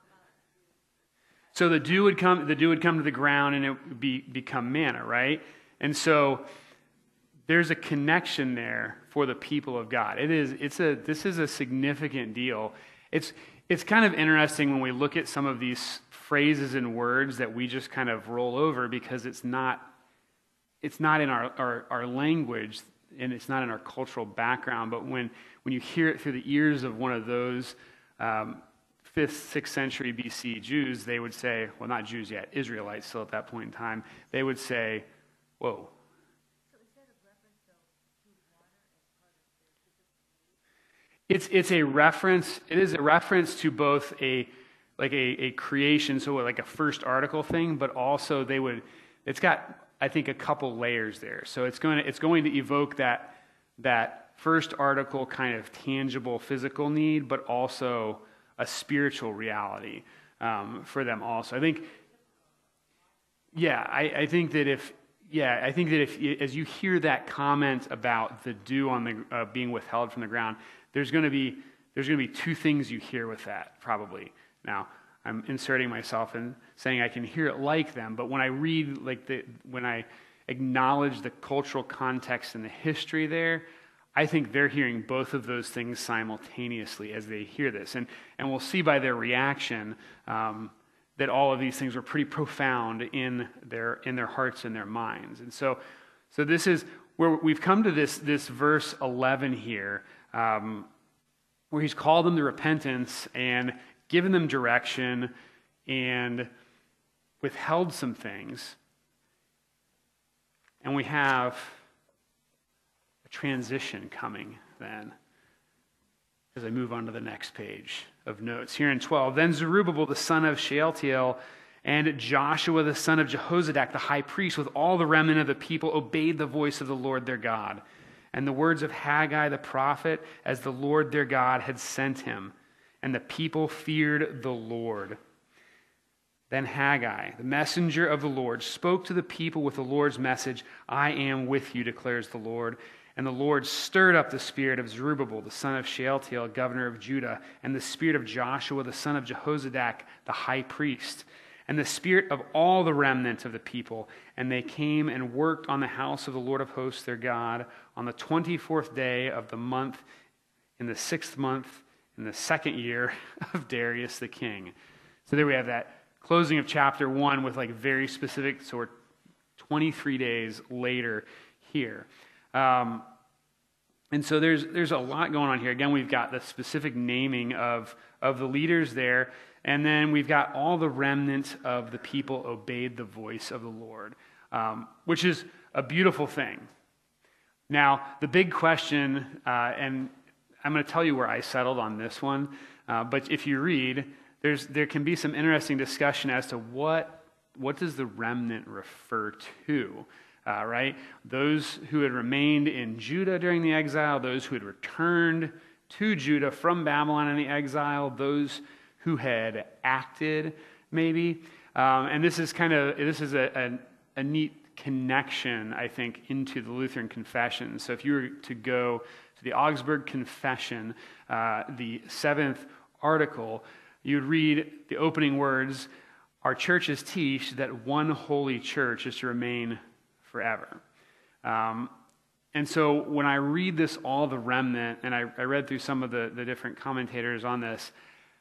So the dew would come. The dew would come to the ground, and it would be become manna, right? And so there's a connection there for the people of God. It is. It's a. This is a significant deal. It's. It's kind of interesting when we look at some of these phrases and words that we just kind of roll over because it's not. It's not in our our, our language, and it's not in our cultural background. But when when you hear it through the ears of one of those Um, fifth, sixth century B C Jews, they would say, well, not Jews yet, Israelites still at that point in time, they would say, whoa. So is that a reference, though, to water as part of their It's it's a reference, it is a reference to both a, like a, a creation, so like a first article thing, but also they would, it's got, I think, a couple layers there. So it's going to, it's going to evoke that, that first article kind of tangible physical need, but also a spiritual reality um, for them also. I think, yeah, I, I think that if, yeah, I think that if, as you hear that comment about the dew on the uh, being withheld from the ground, there's going to be there's going to be two things you hear with that probably. Now, I'm inserting myself and saying I can hear it like them, but when I read like the when I acknowledge the cultural context and the history there, I think they're hearing both of those things simultaneously as they hear this. And and we'll see by their reaction um, that all of these things were pretty profound in their in their hearts and their minds. And so so this is where we've come to this, this verse eleven here, um, where he's called them to repentance and given them direction and withheld some things. And we have transition coming then as I move on to the next page of notes. Here in twelve, then Zerubbabel the son of Shealtiel and Joshua the son of Jehozadak the high priest with all the remnant of the people obeyed the voice of the Lord their God and the words of Haggai the prophet as the Lord their God had sent him, and the people feared the Lord. Then Haggai, the messenger of the Lord, spoke to the people with the Lord's message, I am with you, declares the Lord. And the Lord stirred up the spirit of Zerubbabel, the son of Shealtiel, governor of Judah, and the spirit of Joshua, the son of Jehozadak, the high priest, and the spirit of all the remnant of the people. And they came and worked on the house of the Lord of hosts, their God, on the twenty-fourth day of the month, in the sixth month, in the second year of Darius the king. So there we have that closing of chapter one with like very specific, so we're twenty-three days later here. Um, and so there's there's a lot going on here. Again, we've got the specific naming of, of the leaders there, and then we've got all the remnant of the people obeyed the voice of the Lord, um, which is a beautiful thing. Now, the big question, uh, and I'm going to tell you where I settled on this one, uh, but if you read, there's there can be some interesting discussion as to what what does the remnant refer to, uh, right? Those who had remained in Judah during the exile, those who had returned to Judah from Babylon in the exile, those who had acted, maybe. Um, and this is kind of, this is a, a, a neat connection, I think, into the Lutheran Confession. So if you were to go to the Augsburg Confession, uh, the seventh article, you'd read the opening words, "Our churches teach that one holy church is to remain forever." Um, and so when I read this, all the remnant, and I, I read through some of the, the different commentators on this,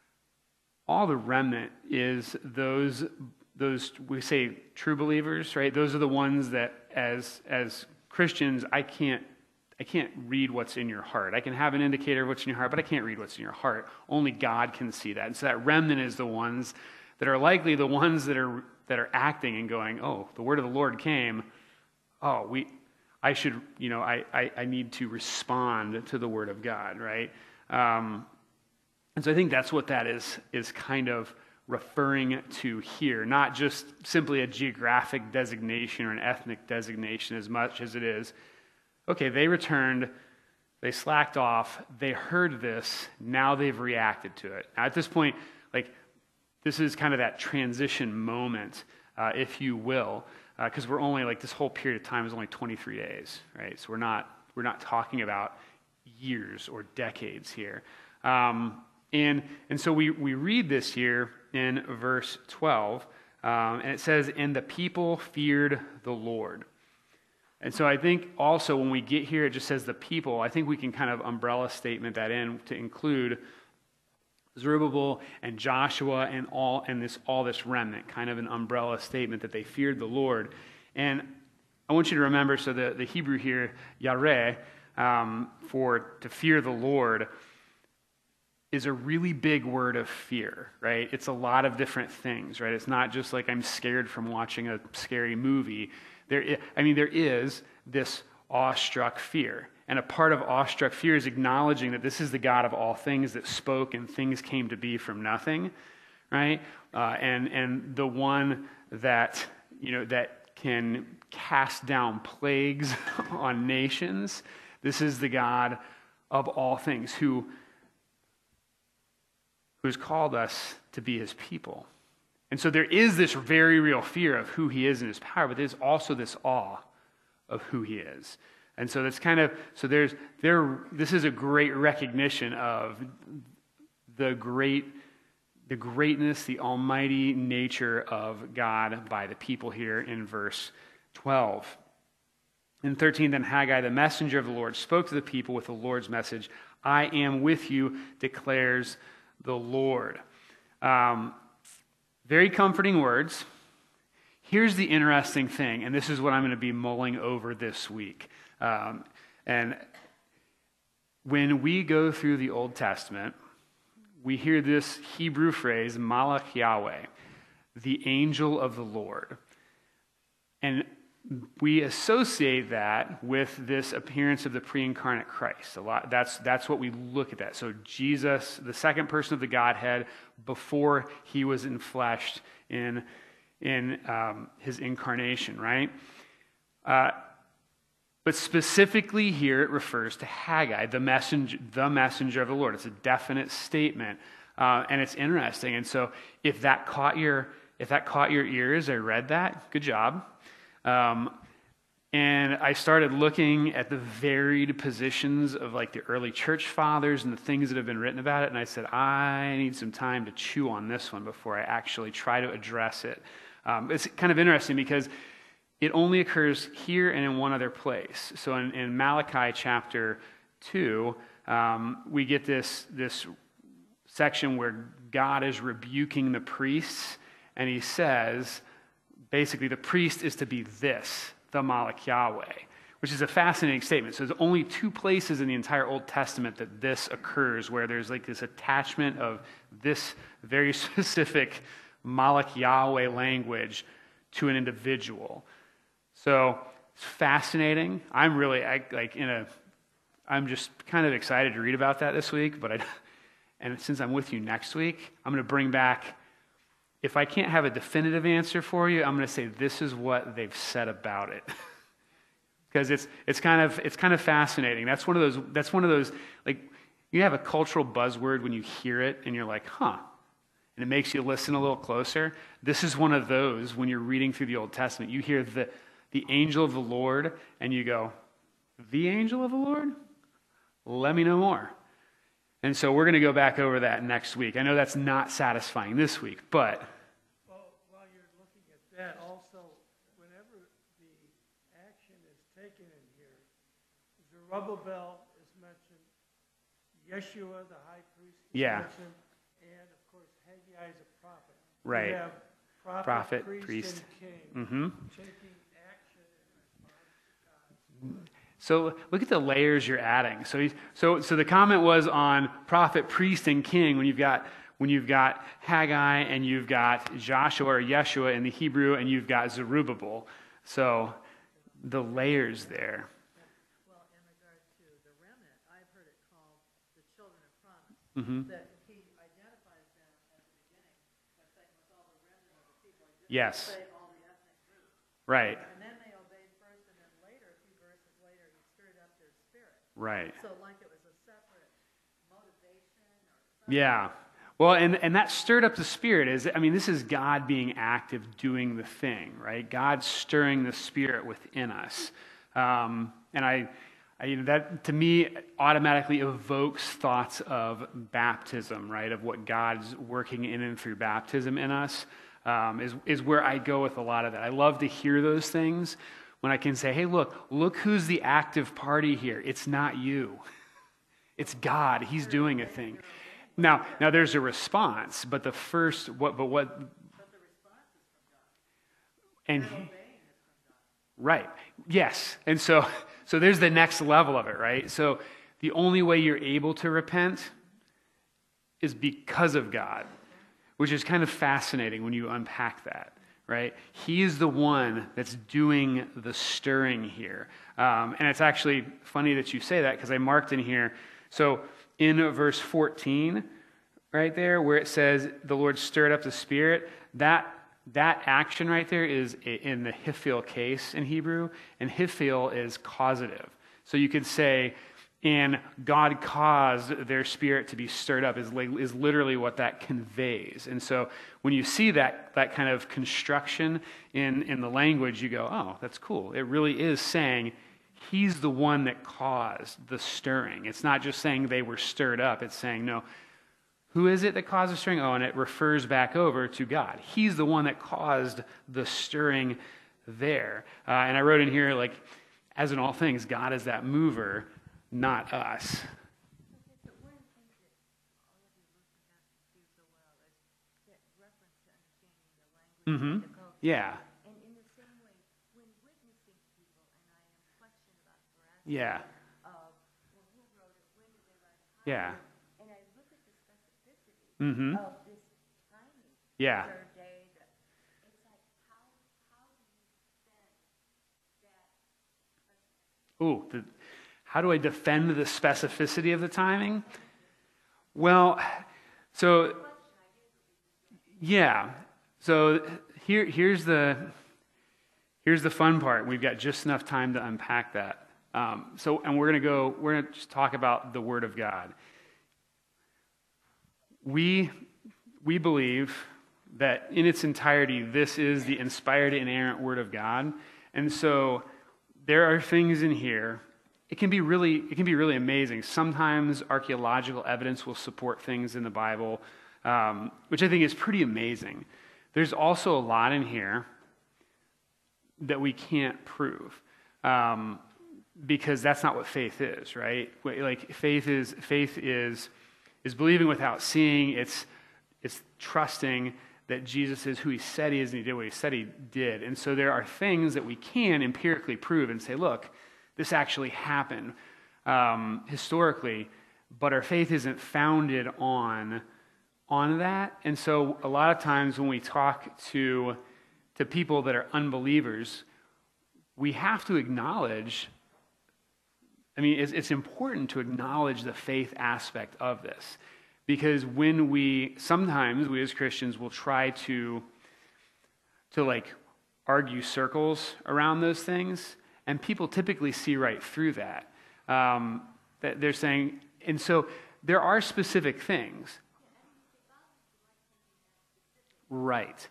all the remnant is those, those we say true believers, right? Those are the ones that as as Christians, I can't I can't read what's in your heart. I can have an indicator of what's in your heart, but I can't read what's in your heart. Only God can see that. And so that remnant is the ones that are likely the ones that are that are acting and going, oh, the word of the Lord came. Oh, we, I should, you know, I I, I need to respond to the word of God, right? Um, and so I think that's what that is is kind of referring to here, not just simply a geographic designation or an ethnic designation as much as it is, okay, they returned, they slacked off, they heard this, now they've reacted to it. Now, at this point, like, this is kind of that transition moment, uh, if you will, because uh, we're only, like, this whole period of time is only twenty-three days, right? So we're not we're not talking about years or decades here. Um, and and so we, we read this here in verse twelve, um, and it says, "And the people feared the Lord." And so I think also when we get here, it just says the people. I think we can kind of umbrella statement that in to include Zerubbabel and Joshua and all and this all this remnant, kind of an umbrella statement that they feared the Lord. And I want you to remember, so the, the Hebrew here, yareh, um, for to fear the Lord, is a really big word of fear, right? It's a lot of different things, right? It's not just like I'm scared from watching a scary movie. There, I mean, there is this awestruck fear. And a part of awestruck fear is acknowledging that this is the God of all things that spoke and things came to be from nothing, right? Uh, and and the one that, you know, that can cast down plagues on nations. This is the God of all things who who's called us to be his people. And so there is this very real fear of who he is and his power, but there's also this awe of who he is. And so that's kind of, so there's, there, this is a great recognition of the great, the greatness, the almighty nature of God by the people here in verse twelve. In thirteen, then Haggai, the messenger of the Lord, spoke to the people with the Lord's message. "I am with you, declares the Lord." Um, very comforting words. Here's the interesting thing, and this is what I'm going to be mulling over this week. Um, and when we go through the Old Testament, we hear this Hebrew phrase, Malach Yahweh, the angel of the Lord. And we associate that with this appearance of the pre-incarnate Christ. A lot. That's that's what we look at that. So Jesus, the second person of the Godhead, before he was enfleshed in in um, his incarnation, right? Uh, but specifically here, it refers to Haggai, the messenger, the messenger of the Lord. It's a definite statement, uh, and it's interesting. And so, if that caught your if that caught your ears, I read that. Good job. Um, and I started looking at the varied positions of like the early church fathers and the things that have been written about it. And I said, I need some time to chew on this one before I actually try to address it. Um, it's kind of interesting because it only occurs here and in one other place. So in, in Malachi chapter two, um, we get this, this section where God is rebuking the priests. and he says, basically, the priest is to be this, the Malach Yahweh, which is a fascinating statement. So there's only two places in the entire Old Testament that this occurs, where there's like this attachment of this very specific Malach Yahweh language to an individual. So it's fascinating. I'm really I, like in a, I'm just kind of excited to read about that this week. But I, and since I'm with you next week, I'm going to bring back. If I can't have a definitive answer for you, I'm going to say this is what they've said about it. Because it's it's kind of it's kind of fascinating. That's one of those that's one of those like you have a cultural buzzword when you hear it and you're like, huh, and it makes you listen a little closer. This is one of those when you're reading through the Old Testament. You hear the the angel of the Lord and you go, the angel of the Lord? Let me know more. And so we're going to go back over that next week. I know that's not satisfying this week, but Well, while you're looking at that, also, whenever the action is taken in here, Zerubbabel is mentioned, Yeshua, the high priest, is Yeah. mentioned, and of course, Haggai is a prophet. Right. You have prophet, Prophet, priest, priest. and king mm-hmm. taking action in response to God's word. So look at the layers you're adding. So, he's, so, so the comment was on prophet, priest, and king. When you've got when you've got Haggai and you've got Joshua or Yeshua in the Hebrew, and you've got Zerubbabel. So the layers there. Well, in regard to the remnant, I've heard it called the children of promise. Mm-hmm. That he identifies them at the beginning by saying, with all the remnant of the people. He didn't Yes. say all the ethnic groups. Right. And then they obeyed first, and then later, a few verses later, he stirred up their spirit. Right. So like it was a separate motivation or something. Yeah. Well, and, and that stirred up the spirit. Is I mean, this is God being active, doing the thing, right? God stirring the spirit within us. Um, and I, I, you know, that to me automatically evokes thoughts of baptism, right? Of what God's working in and through baptism in us um, is, is where I go with a lot of that. I love to hear those things when I can say, hey, look, look who's the active party here. It's not you. It's God. He's doing a thing. Now, now there's a response, but the first, what, but what, and he, right, yes, and so, so there's the next level of it, right? So the only way you're able to repent is because of God, which is kind of fascinating when you unpack that, right? He is the one that's doing the stirring here, um, and it's actually funny that you say that because I marked in here. So in verse fourteen, right there, where it says the Lord stirred up the spirit, that that action right there is in the hifil case in Hebrew, and hifil is causative. So you could say, and God caused their spirit to be stirred up, is, is literally what that conveys. And so when you see that that kind of construction in, in the language, you go, oh, that's cool. It really is saying he's the one that caused the stirring. It's not just saying they were stirred up. It's saying, no, who is it that caused the stirring? Oh, and it refers back over to God. He's the one that caused the stirring there. Uh, and I wrote in here, like, as in all things, God is that mover, not us. But one of the things that all of you Lutheran pastors do so well is that reference to understanding the language Mm-hmm. and the culture. Yeah. And in the same way, when witnessing to people, and I am questioned about the veracity Yeah. of, well, who wrote it, when did they write it, how Yeah. did it- and I look at the specificity Mm-hmm. of this timing, Yeah. the third day, the, it's like, how, how do you defend that? Ooh, the, how do I defend the specificity of the timing? Well, so, yeah. So here, here's the here's the fun part. We've got just enough time to unpack that. Um, so, and we're going to go. We're going to just talk about the Word of God. We we believe that in its entirety, this is the inspired, inerrant Word of God, and so there are things in here. It can be really, it can be really amazing. Sometimes archaeological evidence will support things in the Bible, um, which I think is pretty amazing. There's also a lot in here that we can't prove, um, because that's not what faith is, right? Like faith is faith is is believing without seeing. It's it's trusting that Jesus is who he said he is and he did what he said he did. And so there are things that we can empirically prove and say, look, this actually happened um, historically, but our faith isn't founded on, on that. And so a lot of times when we talk to, to people that are unbelievers, we have to acknowledge, I mean, it's, it's important to acknowledge the faith aspect of this. Because when we, sometimes we as Christians will try to, to like argue circles around those things, and people typically see right through that. Um, that they're saying, and so there are specific things. Right.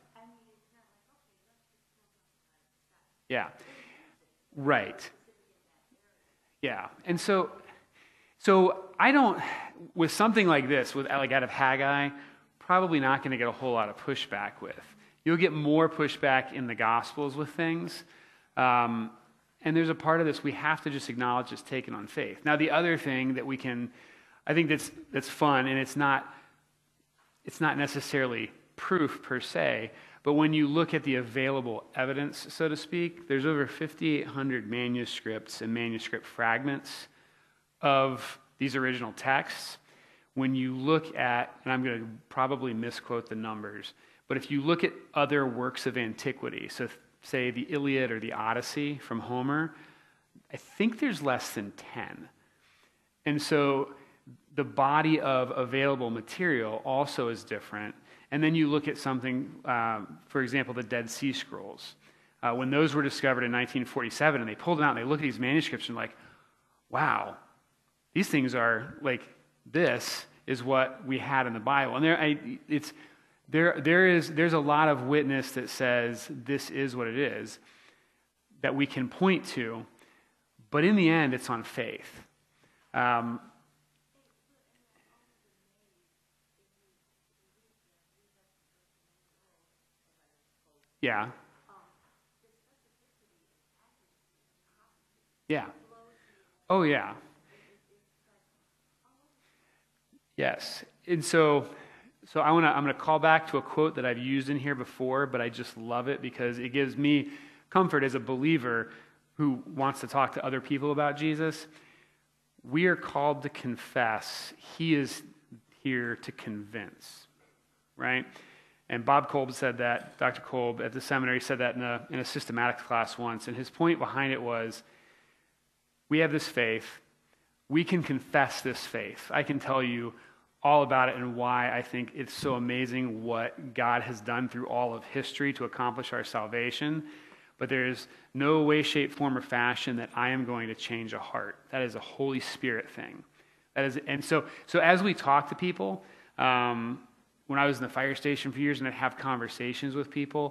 Yeah. Right. Yeah. And so, so I don't, with something like this, with like out of Haggai, probably not going to get a whole lot of pushback with. You'll get more pushback in the Gospels with things. Um, and there's a part of this we have to just acknowledge is taken on faith. Now, the other thing that we can, I think that's that's fun, and it's not, it's not necessarily proof per se, but when you look at the available evidence, so to speak, there's over fifty-eight hundred manuscripts and manuscript fragments of these original texts. When you look at, and I'm going to probably misquote the numbers, but if you look at other works of antiquity, so say the Iliad or the Odyssey from Homer, I think there's less than ten. And so the body of available material also is different. And then you look at something, um, for example, the Dead Sea Scrolls. Uh, when those were discovered in nineteen forty-seven, and they pulled them out and they look at these manuscripts and like, wow, these things are like, this is what we had in the Bible. And there, I, it's there. There is there's a lot of witness that says this is what it is that we can point to, but in the end, it's on faith. Um, yeah. Yeah. Oh, yeah. Yes. And so so I want to I'm going to call back to a quote that I've used in here before, but I just love it because it gives me comfort as a believer who wants to talk to other people about Jesus. We are called to confess. He is here to convince, right? And Bob Kolb said that, Doctor Kolb at the seminary said that in a in a systematics class once, and his point behind it was, we have this faith. We can confess this faith. I can tell you all about it and why I think it's so amazing what God has done through all of history to accomplish our salvation. But there is no way, shape, form, or fashion that I am going to change a heart. That is a Holy Spirit thing. That is, and so, so as we talk to people, um, when I was in the fire station for years and I'd have conversations with people,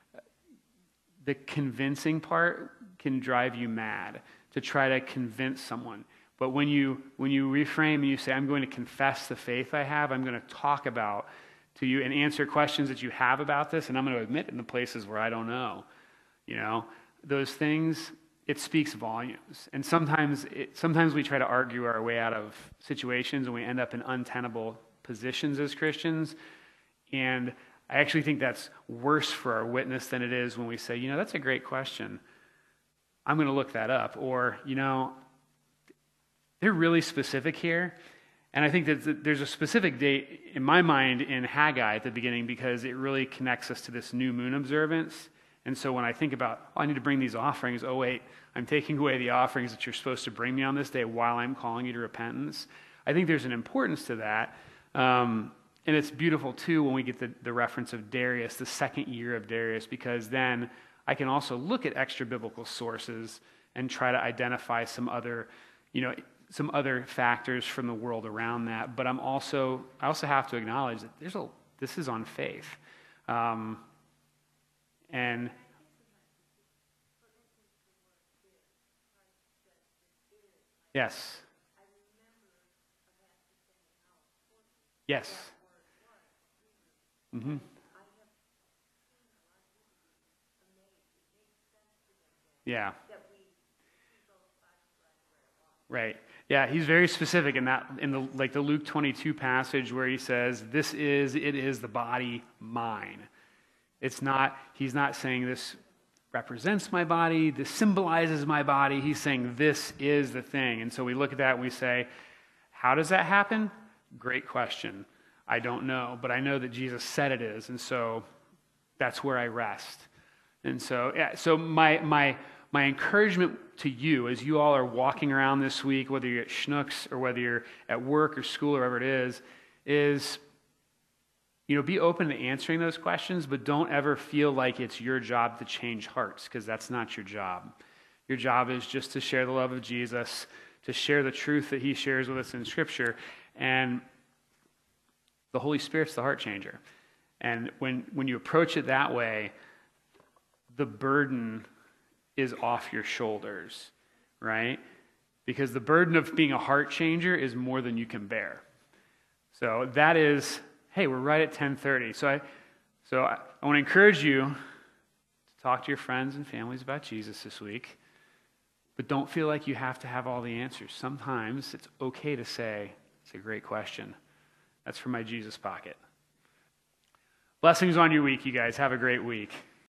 the convincing part can drive you mad to try to convince someone. But when you when you reframe and you say, I'm going to confess the faith I have, I'm going to talk about to you and answer questions that you have about this, and I'm going to admit in the places where I don't know, you know, those things, it speaks volumes. And sometimes it, sometimes we try to argue our way out of situations and we end up in untenable positions as Christians. And I actually think that's worse for our witness than it is when we say, you know, that's a great question. I'm going to look that up. Or, you know, they're really specific here. And I think that there's a specific date in my mind in Haggai at the beginning because it really connects us to this new moon observance. And so when I think about, oh, I need to bring these offerings, oh, wait, I'm taking away the offerings that you're supposed to bring me on this day while I'm calling you to repentance. I think there's an importance to that. Um, and it's beautiful, too, when we get the, the reference of Darius, the second year of Darius, because then I can also look at extra biblical sources and try to identify some other, you know, some other factors from the world around that. But I'm also, I also have to acknowledge that there's a, this is on faith. Um, and yes. Yes. Mm-hmm. Yeah. Right. Yeah, he's very specific in that, in the like the Luke twenty-two passage where he says, "This is, it is the body mine." It's not, he's not saying this represents my body, this symbolizes my body. He's saying this is the thing. And so we look at that and we say, how does that happen? Great question. I don't know, but I know that Jesus said it is, and so that's where I rest. And so, yeah, so my my my encouragement to you as you all are walking around this week, whether you're at Schnucks or whether you're at work or school or wherever it is, is, you know, be open to answering those questions, but don't ever feel like it's your job to change hearts, because that's not your job. Your job is just to share the love of Jesus, to share the truth that he shares with us in Scripture, and the Holy Spirit's the heart changer. And when, when you approach it that way, the burden is off your shoulders, right? Because the burden of being a heart changer is more than you can bear. So that is, hey, we're right at ten thirty. So I, so I, I want to encourage you to talk to your friends and families about Jesus this week, but don't feel like you have to have all the answers. Sometimes it's okay to say, it's a great question. That's from my Jesus pocket. Blessings on your week, you guys. Have a great week.